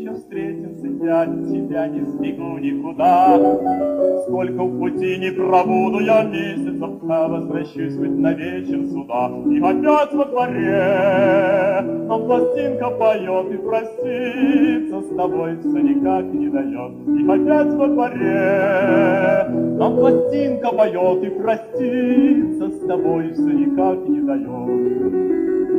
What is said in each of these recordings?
еще встретимся, я от тебя не сбегу никуда. Сколько в пути не пробуду я месяцев, а возвращусь хоть на вечер сюда. И опять во дворе нам пластинка поет, и проститься с тобой все никак не дает. И опять во дворе нам пластинка поет, и проститься с тобой все никак не дает.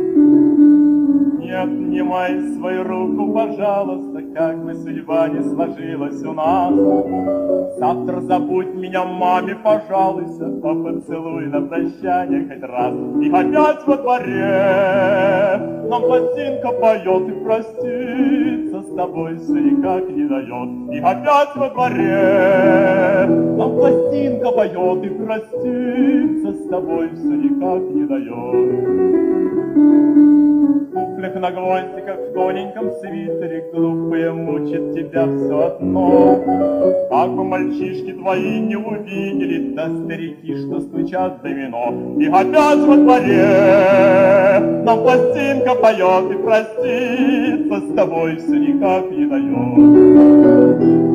Не отнимай свою руку, пожалуйста, как бы судьба не сложилась у нас. Завтра забудь меня маме, пожалуйста, а поцелуй на прощание хоть раз. И опять во дворе нам пластинка поет, и проститься с тобой все никак не дает. И опять во дворе нам пластинка поет, и проститься с тобой все никак не дает. В туфлях на гвоздиках, в тоненьком свитере, глупые мучат тебя все одно. Как бы мальчишки твои не увидели, да старики, что стучат домино. И опять во дворе нам пластинка поет, и проститься с тобой все никак не дает.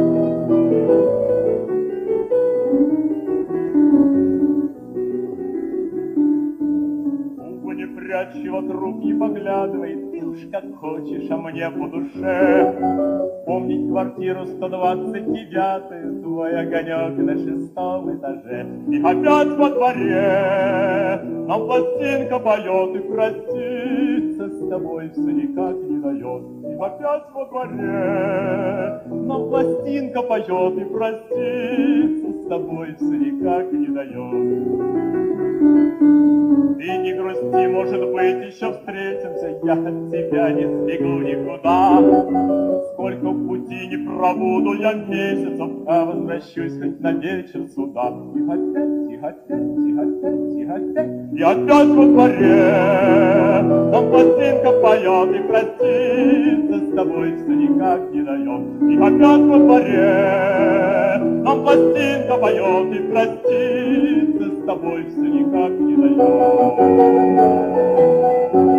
Прячь вокруг, не поглядывай, ты уж как хочешь, а мне по душе. Помнить квартиру 129, твой огонек на 6-м этаже. И опять во дворе нам пластинка поет, и проститься с тобой все никак не дает. И опять во дворе нам пластинка поет, и проститься с тобой все никак не дает. Ты не грусти, может быть, еще встретимся, я от тебя не сбегу никуда. Сколько в пути не пробуду я месяцев, а возвращусь хоть на вечер сюда. И опять, и опять, и опять, и опять, и опять во дворе нам пластинка поет, и проститься с тобой все никак не дает. И опять во дворе нам пластинка поет, и проститься с тобой все никак не дает.